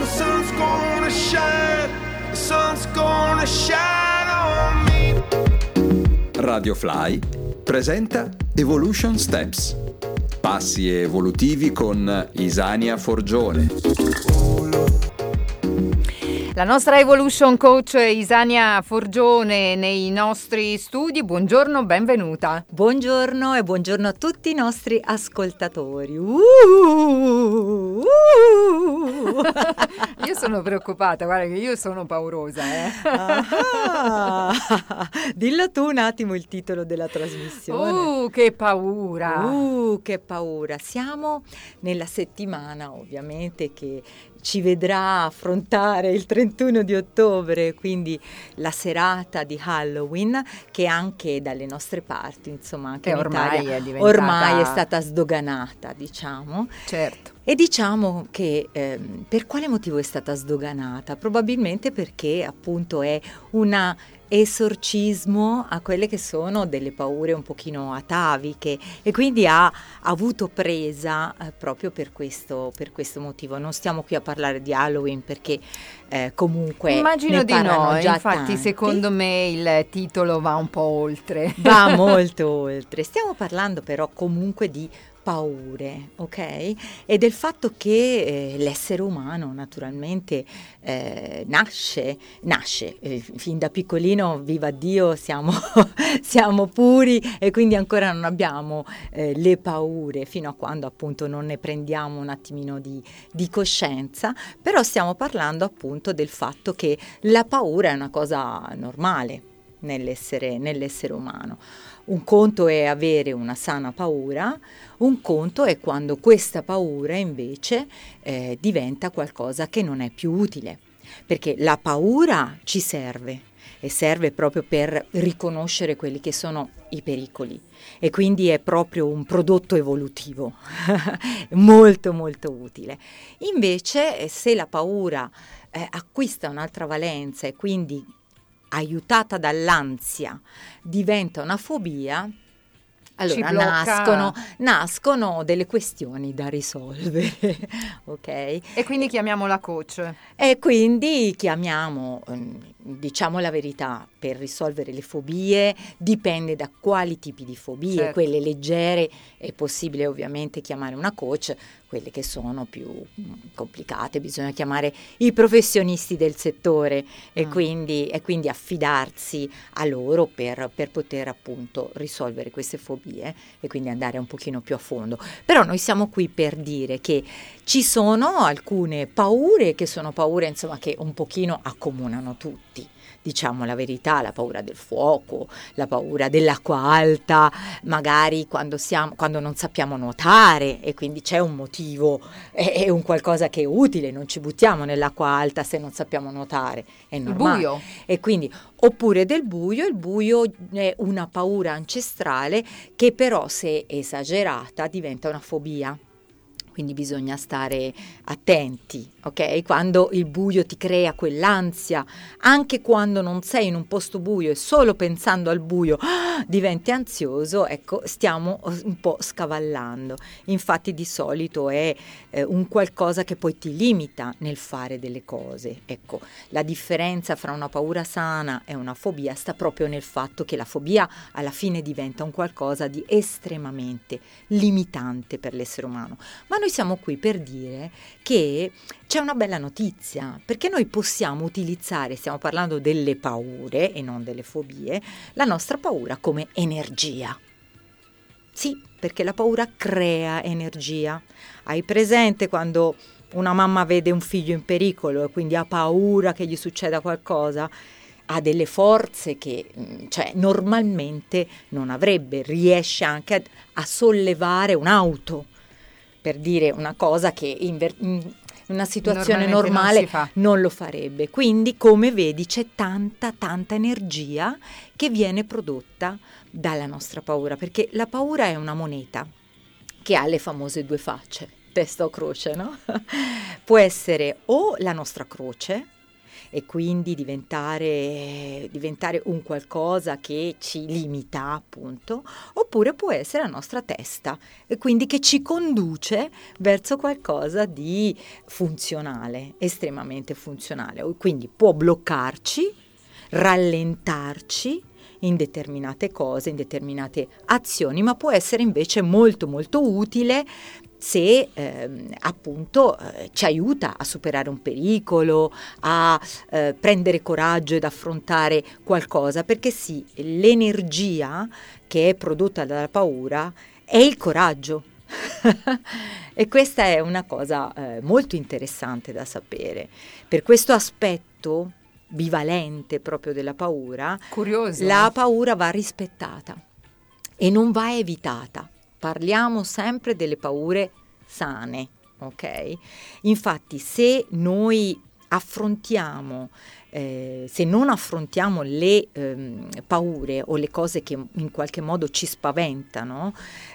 sun's gonna shine, the sun's gonna shine on me. Radio Fly presenta Evolution Steps. Passi evolutivi con Isania Forgione. La nostra Evolution Coach Isania Forgione nei nostri studi. Buongiorno, benvenuta. Buongiorno e buongiorno a tutti i nostri ascoltatori. Io sono preoccupata, guarda che io sono paurosa. Dillo tu un attimo il titolo della trasmissione. Che paura. Che paura. Siamo nella settimana ovviamente che ci vedrà affrontare il 31 di ottobre, quindi la serata di Halloween, che anche dalle nostre parti, insomma, anche in Italia ormai è stata sdoganata, diciamo. Certo. E diciamo che per quale motivo è stata sdoganata? Probabilmente perché appunto è una esorcismo a quelle che sono delle paure un pochino ataviche, e quindi ha avuto presa proprio per questo motivo. Non stiamo qui a parlare di Halloween perché comunque immagino di no, già infatti tanti. Secondo me il titolo va un po' oltre. Va molto oltre. Stiamo parlando però comunque di paure, ok? E del fatto che l'essere umano naturalmente nasce fin da piccolino, viva Dio, siamo puri, e quindi ancora non abbiamo le paure fino a quando appunto non ne prendiamo un attimino di coscienza. Però stiamo parlando appunto del fatto che la paura è una cosa normale nell'essere umano. Un conto è avere una sana paura, un conto è quando questa paura invece diventa qualcosa che non è più utile, perché la paura ci serve, e serve proprio per riconoscere quelli che sono i pericoli, e quindi è proprio un prodotto evolutivo molto molto utile. Invece se la paura acquista un'altra valenza e quindi aiutata dall'ansia diventa una fobia, allora nascono delle questioni da risolvere, ok? E quindi chiamiamo la coach. E quindi chiamiamo, diciamo la verità, per risolvere le fobie dipende da quali tipi di fobie. Certo. Quelle leggere è possibile ovviamente chiamare una coach, quelle che sono più complicate bisogna chiamare i professionisti del settore e quindi affidarsi a loro per poter appunto risolvere queste fobie e quindi andare un pochino più a fondo. Però noi siamo qui per dire che ci sono alcune paure che sono paure, insomma, che un pochino accomunano tutti. Diciamo la verità, la paura del fuoco, la paura dell'acqua alta, magari quando non sappiamo nuotare e quindi c'è un motivo, è un qualcosa che è utile, non ci buttiamo nell'acqua alta se non sappiamo nuotare, è normale. Il buio. E quindi, oppure del buio, il buio è una paura ancestrale che però se esagerata diventa una fobia. Quindi bisogna stare attenti, ok? Quando il buio ti crea quell'ansia, anche quando non sei in un posto buio e solo pensando al buio diventi ansioso, ecco, stiamo un po' scavallando. Infatti di solito è un qualcosa che poi ti limita nel fare delle cose. Ecco, la differenza fra una paura sana e una fobia sta proprio nel fatto che la fobia alla fine diventa un qualcosa di estremamente limitante per l'essere umano. Ma noi siamo qui per dire che c'è una bella notizia, perché noi possiamo utilizzare, stiamo parlando delle paure e non delle fobie, la nostra paura come energia. Sì, perché la paura crea energia. Hai presente quando una mamma vede un figlio in pericolo e quindi ha paura che gli succeda qualcosa? Ha delle forze che normalmente non avrebbe, riesce anche a sollevare un'auto, per dire una cosa che in una situazione normale non lo farebbe. Quindi, come vedi, c'è tanta energia che viene prodotta dalla nostra paura, perché la paura è una moneta che ha le famose due facce, testa o croce, no? Può essere o la nostra croce, e quindi diventare un qualcosa che ci limita, appunto, oppure può essere la nostra testa e quindi che ci conduce verso qualcosa di funzionale, estremamente funzionale, quindi può bloccarci, rallentarci in determinate cose, in determinate azioni, ma può essere invece molto molto utile se appunto ci aiuta a superare un pericolo, a prendere coraggio ed affrontare qualcosa, perché sì, l'energia che è prodotta dalla paura è il coraggio. E questa è una cosa molto interessante da sapere. Per questo aspetto bivalente proprio della paura, curioso, la paura va rispettata e non va evitata. Parliamo sempre delle paure sane, ok? Infatti, se noi affrontiamo, se non affrontiamo le paure o le cose che in qualche modo ci spaventano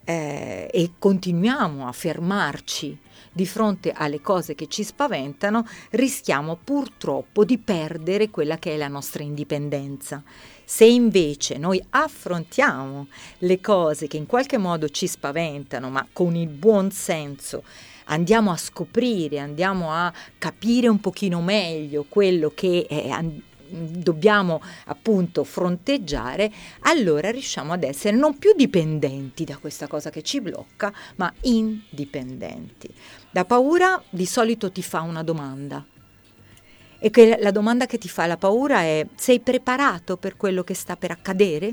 e continuiamo a fermarci di fronte alle cose che ci spaventano, rischiamo purtroppo di perdere quella che è la nostra indipendenza. Se invece noi affrontiamo le cose che in qualche modo ci spaventano, ma con il buon senso, andiamo a scoprire, andiamo a capire un pochino meglio quello che dobbiamo appunto fronteggiare, allora riusciamo ad essere non più dipendenti da questa cosa che ci blocca, ma indipendenti. La paura di solito ti fa una domanda, e la domanda che ti fa la paura è: sei preparato per quello che sta per accadere?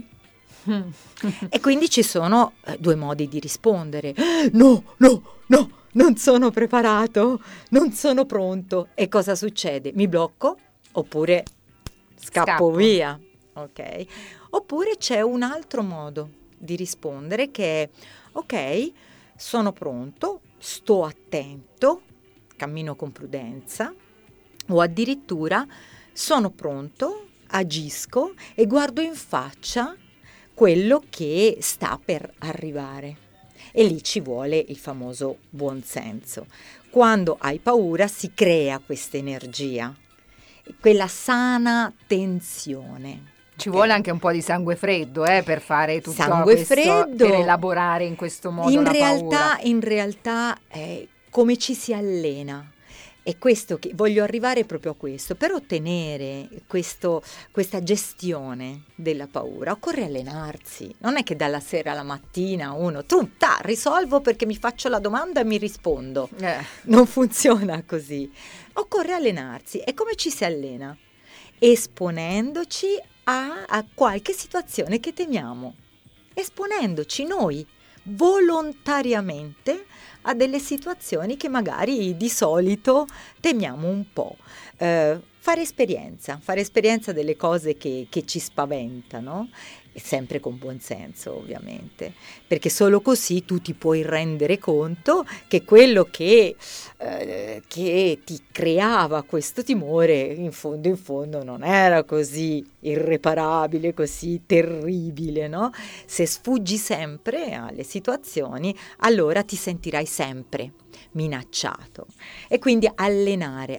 E quindi ci sono due modi di rispondere: no, non sono preparato, non sono pronto. E cosa succede? Mi blocco oppure scappo via, ok? Oppure c'è un altro modo di rispondere che è: ok, sono pronto, sto attento, cammino con prudenza, o addirittura sono pronto, agisco e guardo in faccia quello che sta per arrivare. E lì ci vuole il famoso buonsenso. Quando hai paura si crea questa energia, quella sana tensione. Ci vuole anche un po' di sangue freddo per fare tutto sangue questo, freddo, per elaborare in questo modo la paura. In realtà come ci si allena. E questo che voglio arrivare proprio a questo: per ottenere questa gestione della paura occorre allenarsi. Non è che dalla sera alla mattina uno risolvo perché mi faccio la domanda e mi rispondo. Non funziona così. Occorre allenarsi. E come ci si allena? Esponendoci a qualche situazione che temiamo, esponendoci noi volontariamente a delle situazioni che magari di solito temiamo un po'. Fare esperienza delle cose che ci spaventano, e sempre con buon senso ovviamente, perché solo così tu ti puoi rendere conto che quello che ti creava questo timore in fondo non era così irreparabile, così terribile, no? Se sfuggi sempre alle situazioni, allora ti sentirai sempre minacciato. E quindi allenare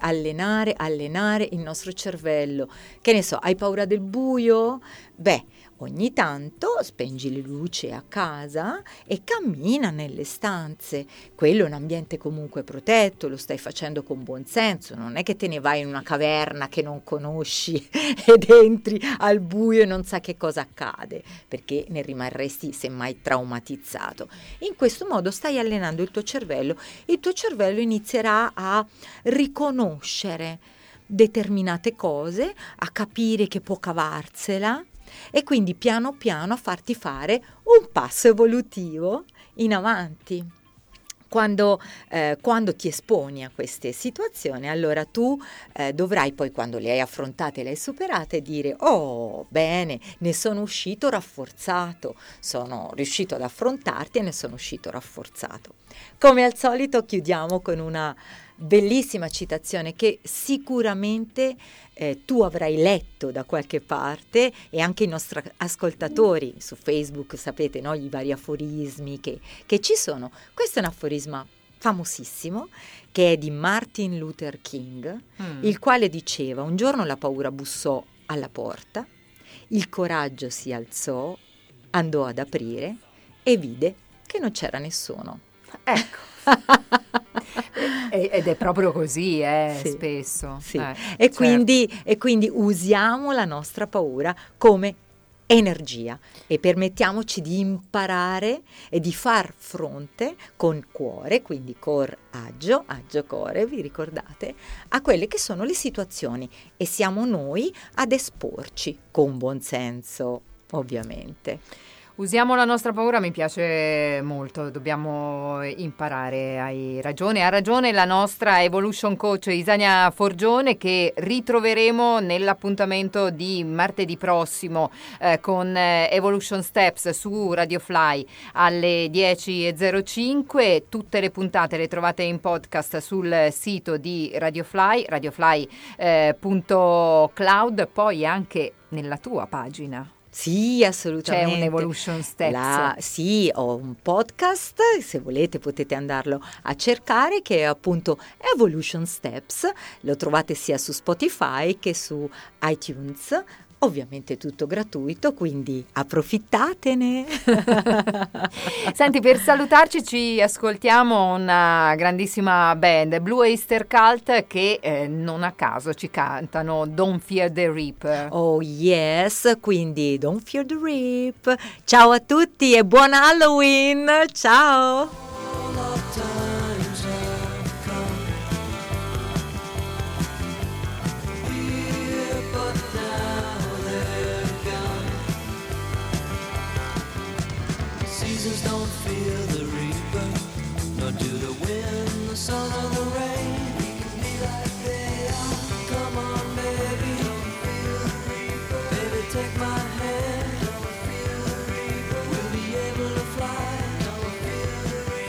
il nostro cervello. Che ne so, hai paura del buio? Ogni tanto spengi le luci a casa e cammina nelle stanze. Quello è un ambiente comunque protetto, lo stai facendo con buon senso, non è che te ne vai in una caverna che non conosci ed entri al buio e non sai che cosa accade, perché ne rimarresti semmai traumatizzato. In questo modo stai allenando il tuo cervello inizierà a riconoscere determinate cose, a capire che può cavarsela, e quindi piano piano a farti fare un passo evolutivo in avanti. Quando ti esponi a queste situazioni, allora tu dovrai poi, quando le hai affrontate e le hai superate, dire: oh, bene, ne sono uscito rafforzato, sono riuscito ad affrontarti e ne sono uscito rafforzato. Come al solito chiudiamo con una bellissima citazione che sicuramente tu avrai letto da qualche parte, e anche i nostri ascoltatori su Facebook, sapete, no? I vari aforismi che ci sono. Questo è un aforisma famosissimo, che è di Martin Luther King, il quale diceva: un giorno la paura bussò alla porta, il coraggio si alzò, andò ad aprire e vide che non c'era nessuno. Ecco. Ed è proprio così, sì, spesso. Sì. Certo. Quindi usiamo la nostra paura come energia e permettiamoci di imparare e di far fronte con cuore, quindi cor agio core, vi ricordate, a quelle che sono le situazioni, e siamo noi ad esporci con buon senso, ovviamente. Usiamo la nostra paura, mi piace molto, dobbiamo imparare, hai ragione. Ha ragione la nostra Evolution Coach Isania Forgione, che ritroveremo nell'appuntamento di martedì prossimo con Evolution Steps su Radio Fly alle 10:05. Tutte le puntate le trovate in podcast sul sito di Radio Fly, radiofly.cloud, poi anche nella tua pagina. Sì, assolutamente. C'è un Evolution Steps. Sì, ho un podcast, se volete potete andarlo a cercare, che è appunto Evolution Steps. Lo trovate sia su Spotify che su iTunes. Ovviamente tutto gratuito, quindi approfittatene. Senti, per salutarci ci ascoltiamo una grandissima band, Blue Oyster Cult, che non a caso ci cantano Don't Fear the Reaper. Oh yes, quindi Don't Fear the Reap. Ciao a tutti e buon Halloween, ciao! Don't fear the reaper, nor do the wind, the sun, or the rain. We can be like they are. Come on, baby. Don't fear the reaper. Baby, take my hand. Don't fear the reaper. We'll be able to fly. Don't fear the reaper.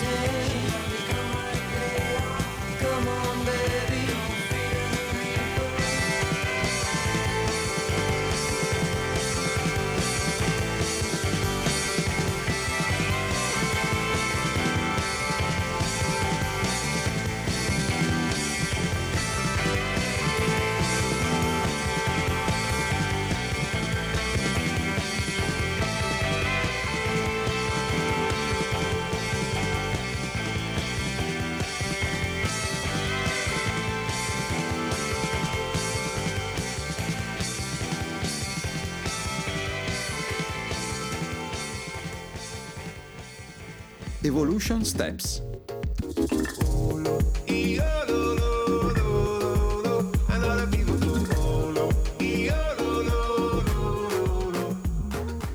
hand. Come on, baby. Evolution Steps.